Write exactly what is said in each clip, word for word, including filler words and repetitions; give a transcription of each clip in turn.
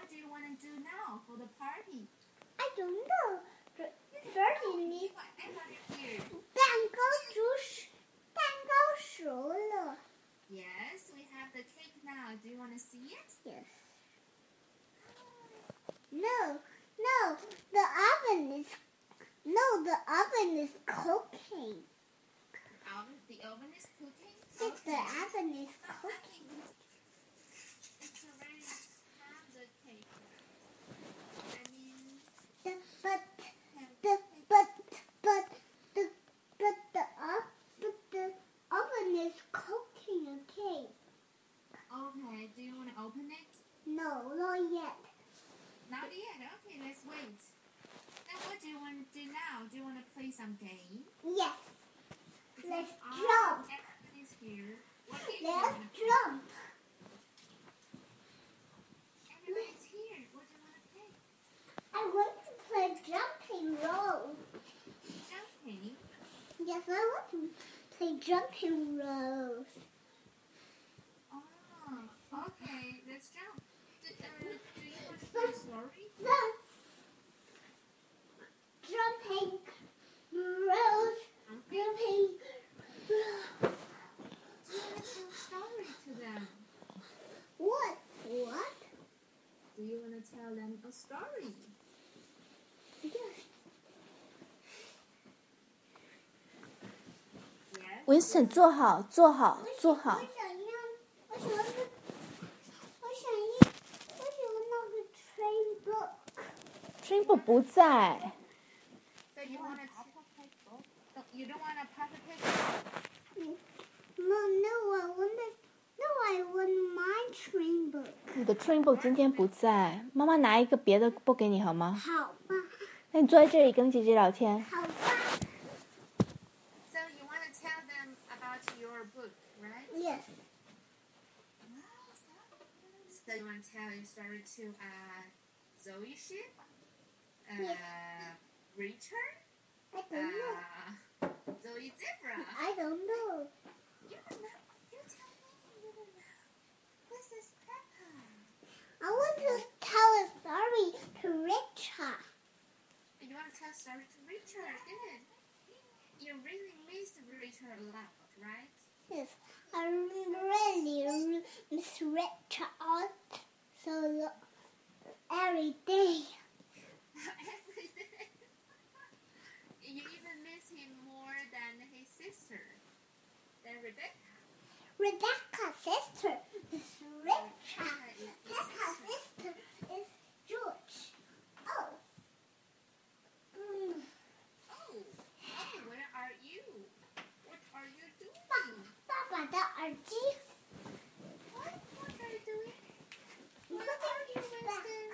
what do you want to do now for the party? I don't know. First, you need 哎，好像 here. 蛋糕煮熟，蛋糕熟了。 Yes, we have the cake now. Do you want to see it? Yes. No, no, the oven is no, the oven is cooking. Oven, the oven is cooking. Yes, the oven is I cooking. think it's already have the cake. I mean, The, but the but but the but the up but the oven is cooking a cake. okay. Do you want to open it? No, not yet. Not yet. Okay, let's wait. Then what do you want to do now? Do you want to play some game? Yes. Let's Because jump. everyone is here. What game do you Let's want to play? jump. Everyone is here. What do you want to play? I want to play jumping rope. Jumping. Yes, I want to play jumping rope. Oh, okay. Let's jump. Do, uh, do you want to play story? No. Jumping rope. Okay. Jumping rope. Do you want to tell a story to them? What? What? Do you want to tell them a story? Yes. Yes. Winston，坐好，坐好，坐好我。想要，我想要，我想要，我想要那个 train book。 Train book 不在。 So you want to? You don't want a Papa Pig? No, no, I want it. No, I want my train book. 你的 Train book 今天不在，妈妈拿一个别的 book 给你好吗？ 好吧， 那你坐在这里跟姐姐聊天。 好吧。 So you want to tell them about your book, right? Yes. So you want to tell a story to uh, Zoe Ship, uh, Yes. Richard, I don't know. uh, Zoe Zebra. I don't know. You don't know. You tell me. You don't know. This is Peppa. I want to tell a story to Richard. You want to tell a story to Richard? Good. You really miss Richard a lot, right? Yes, I really miss Richard so every day. Every day. You even miss him more than his sister, than Rebecca. Rebecca's sister is Richard. Rebecca is his Rebecca's sister. sister is George. Oh. Mm. Oh, oh, where are you? What are you doing? 爸爸的耳机。 What? What are you doing? Where What are you, is that? Winston?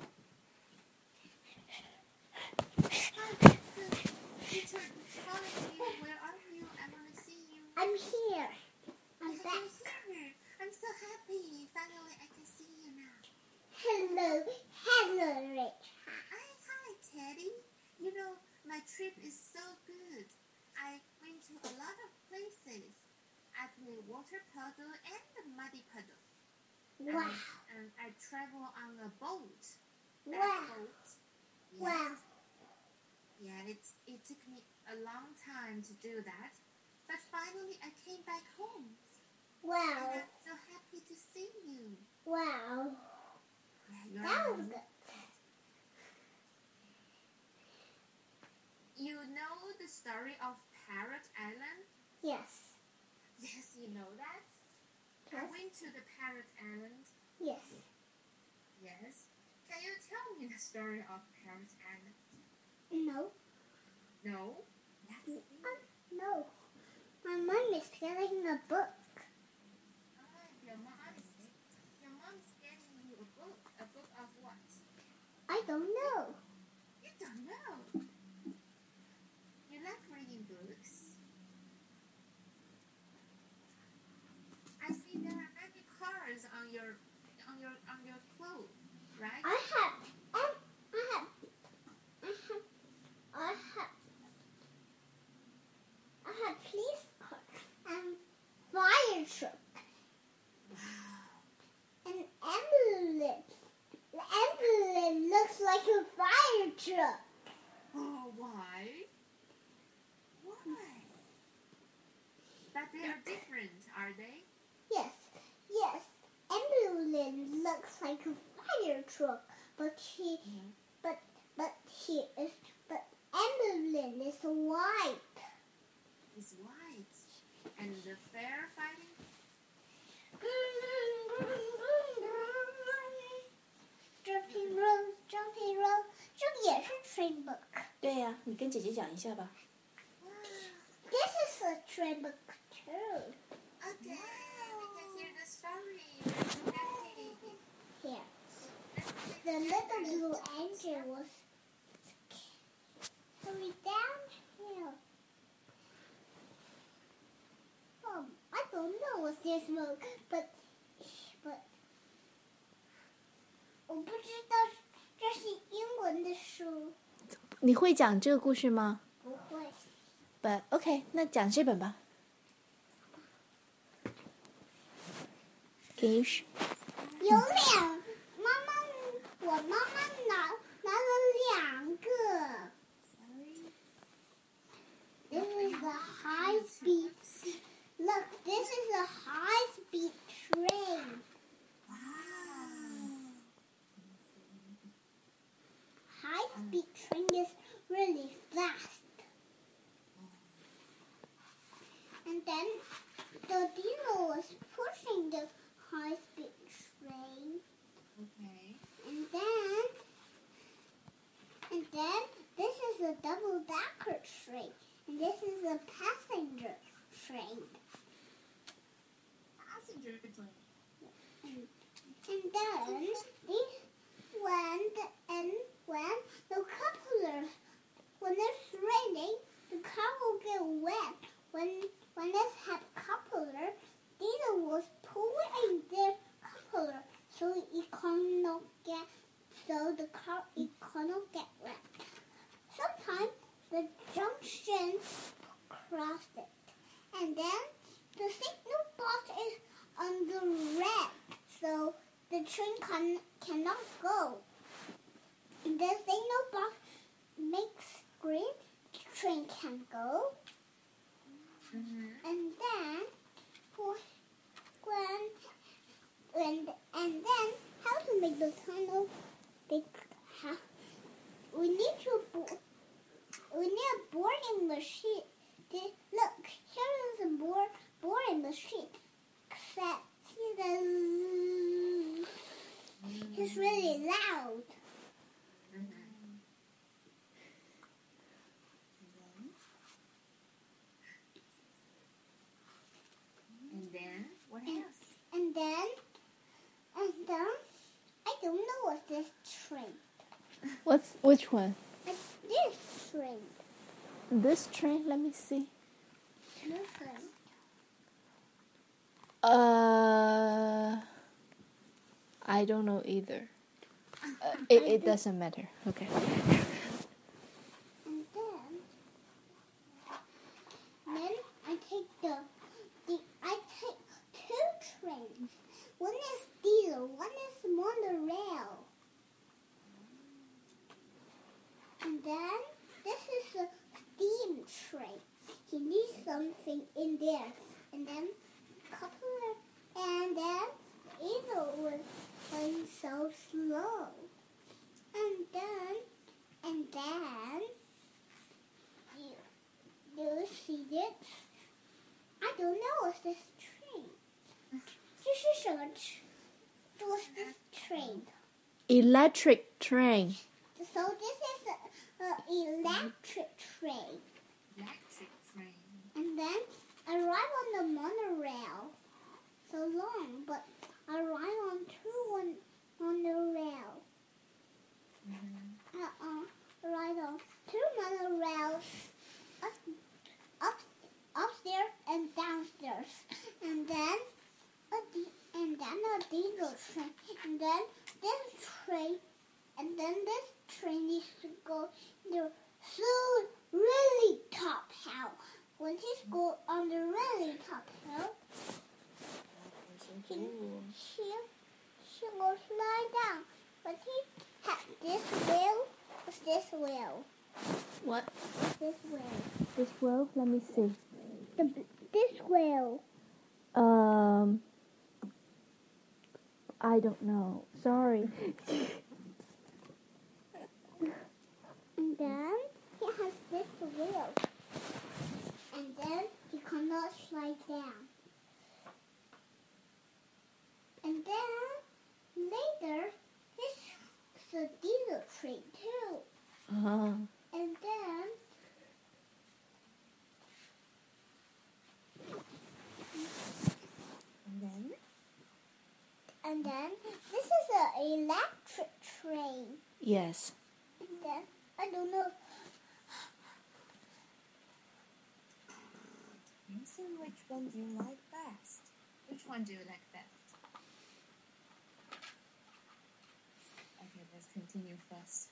Hi, Winston. Richard calling you. Where are you? I want to see you. I'm here. I'm You're back. here. I'm so happy. Finally, I can see you now. Hello, hello, Richard. Hi, hi, Teddy. You know, my trip is so good. I went to a lot of places. I played water puddle and the muddy puddle. Wow, And, and I travel on a boat. That wow, boat. Yes. wow. Yeah, it, it took me a long time to do that. But finally, I came back home. And Wow, I'm so happy to see you. wow. Yeah, you're That was amazing. good. You know the story of Parrot Island? Yes, Yes, you know that? I yes, went to the Parrot Island. yes. Yes. Can you tell me the story of Parrot Island? No, No? Let's see. no. My mom is getting a book. Ah, your mom is your mom's getting you a book. A book of what? I don't know. You don't know. You like reading books. I see there are many colors on your on your on your clothes, right? I have, I, I have, I have, I have, I have police car and fire truck Wow. and ambulance, the looks like a fire truck, but he, Mhm. but but he is, but Emmeline is white. It's white. And the firefighting? Jumping rope, jumping rope，这个也是 train book. 对呀、你跟姐姐讲一下吧。 Wow. This is a train book too. Okay, we can hear the story. Okay. Here, Let's see the little blue angel was carried downhill. Um, I don't know what's this book, but but 我不知道这是英文的书， 你会讲这个故事吗不会。 ？But OK，那讲这本吧。Can you sh- 有两，妈妈，我妈妈拿拿了两个。 Sorry. This is a high speed. Look, this is a high speed train. Wow. High speed train is really fast. And then the dino was pushing the high speed train. Okay. And then, and then this is a double decker train. And this is a passenger train. Passenger train. And, and then the, when the, and when the couplers, when it's raining, the car will get wet. When when it's had coupler, Dino was pulling their coupler so it cannot get so the car it cannot get wet. Sometimes the junction crossed it, and then the signal box is on the red, so the train can, cannot go. And the signal box makes green, the train can go. Mm-hmm. And then, when, when, and then, how to make the tunnel big? How, we need to, bo- we need a boring machine. The, look, here is a board, boring machine. Except, see the, it's really loud. Mm-hmm. And then? And then what And- else? And then, and then, I don't know what's this train. What's which one? It's this train. This train? Let me see. This train. Uh, I don't know either. Uh, it it doesn't matter. Okay. And then, then I take the, the I take two trains. One is diesel, one is monorail. And then this is a steam train. He needs something in there. And then coupler, and then diesel was going so slow. And then, and then, you, you see it? I don't know what's this train. 这是什么 What's this train? Electric train. So this is an electric train. Electric train. And then I ride on the monorail. So long, but I ride on two one monorail. Mm-hmm. Uh-uh. Ride on two monorails up, up, upstairs and downstairs. And then a di- and then a diesel train. And then this train and then this train needs to go the so really top hill. When she go on the really top hill, So he, cool. she, she will slide down. But he had this wheel. What's this wheel? What? This wheel. This wheel? Let me see. The, this wheel. Um. I don't know. Sorry. And then he has this wheel. And then he cannot slide down. And then later, this is a diesel train too. Uh-huh. And then And then? and then this is an electric train. Yes. And then I don't know. Answer which one do you like best? Which one do you like best? Okay, let's continue first.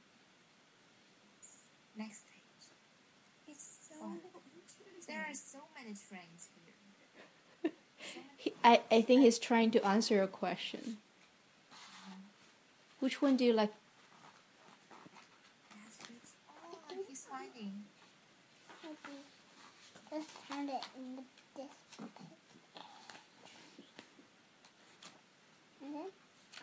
Next page. It's so Oh. interesting. There are so many trains here. So many He, I, I think he's trying to answer your question. Which one do you like? aspects. Oh, he's finding. Okay. Let's turn it in the, this page. And then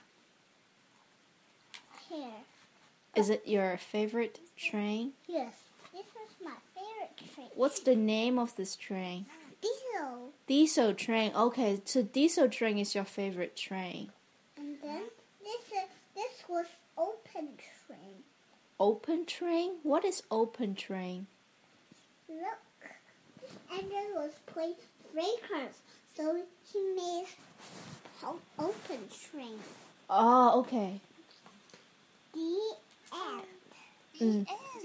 here. Is it your favorite train? Yes, this was my favorite train. What's the name of this train? Diesel. Diesel train. Okay, so diesel train is your favorite train. And then this uh, this was open train. Open train? What is open train? Look, this engine was playing breakers, so he made o- open train. Oh, okay. The end. The Mm. end.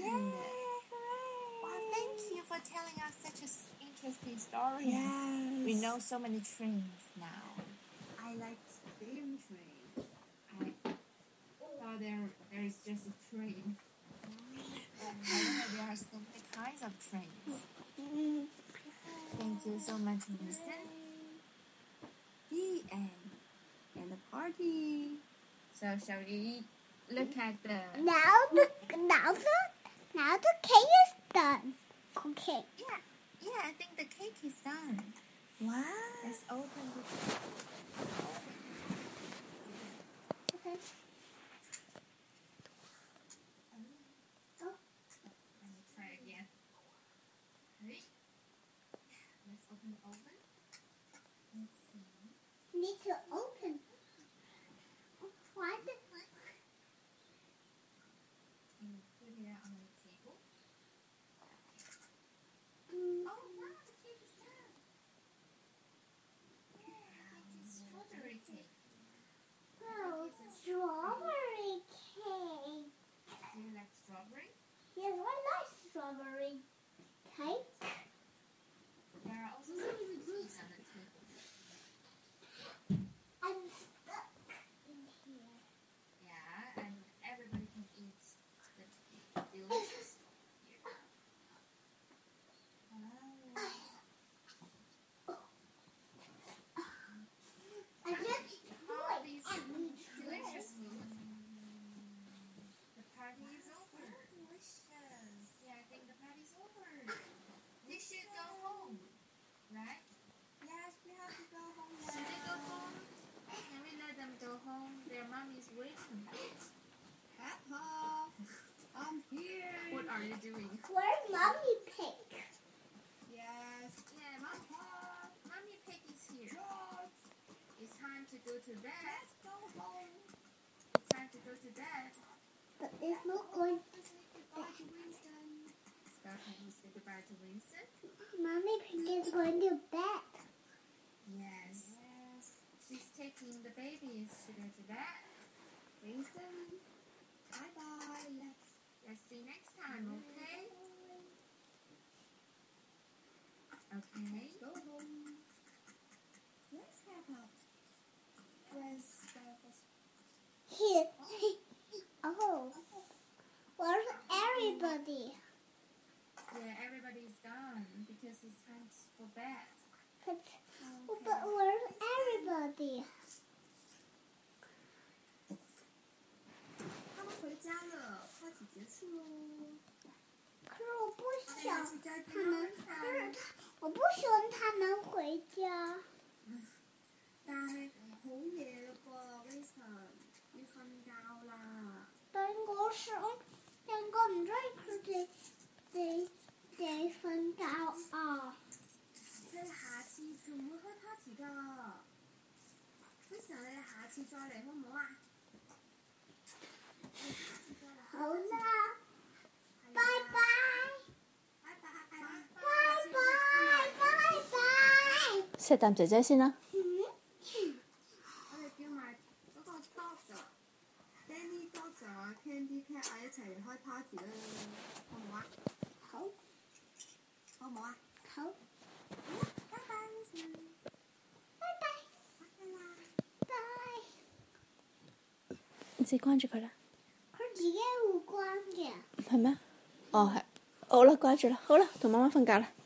Wow, thank you for telling us such an interesting story. We know so many trains now. I like steam train. I thought there, there is just a train. I know there are so many kinds of trains. Mm. Thank you so much, Winston. The end. And the party. So shall we look at the... Now the now the now the cake is done. Okay. Yeah, yeah, I think the cake is done. Wow. Let's open the... Okay. Let me try again. Ready? Let's open the oven. Let's see. Need to open. Why the And put it on the table. mm, Oh, wow, the cake is done. Yeah, I think it's strawberry cake. oh, strawberry cake? Do you like strawberry? Yes, I like strawberry cake. There are also some cookies on the table. I'm stuck in here. Yeah, and everybody can eat the delicious here. Wow. I just All these and delicious food. The party is over. Delicious. Yeah, I think the party's over. They should go home, right? Yes, we have to go home. Should they go home? Can we let them go home? Their mommy's waiting. Peppa, I'm here. What are you doing? where's Mommy Pig? Yes. Yeah, Papa. Mommy Pig is here. George. It's time to go to bed. Let's go home. It's time to go to bed. But it's not going. Let's say goodbye to Winston. Okay, you say goodbye to Winston. Mommy Pig is going to bed. Yes. Yes. She's taking the babies to go to bed. Winston. Bye bye. Let's let's see you next time, okay? Okay. Go home. Let's have a let's have a Here. Oh. Where's everybody? Yeah, everybody's gone because it's time for bed. But, but where's everybody? 他们回家了，party 结束喽。 可是我不想去家他们，可是他，我不希望他能回家。 但係好夜嘞噃， 我想兩個唔中意佢哋哋哋瞓覺啊。 佢哋下次仲會開 party 㗎。到時候你哋下次再嚟好唔好啊？ 好啦，拜拜。 拜拜拜拜拜拜拜。 錫啖姐姐先啦。 我哋叫埋嗰個 Doctor、Danny Doctor、Candy Cat 啊，一齊嚟開 party 啦，好唔好啊？ 好， 好唔好啊？ 好， 好啦，拜拜 ，Wilson。 拜拜， 拜啦。 拜。 你自己關住佢啦。 佢自己會關嘅。 係咩？哦係。好啦，關住啦。好啦，同媽媽瞓覺啦。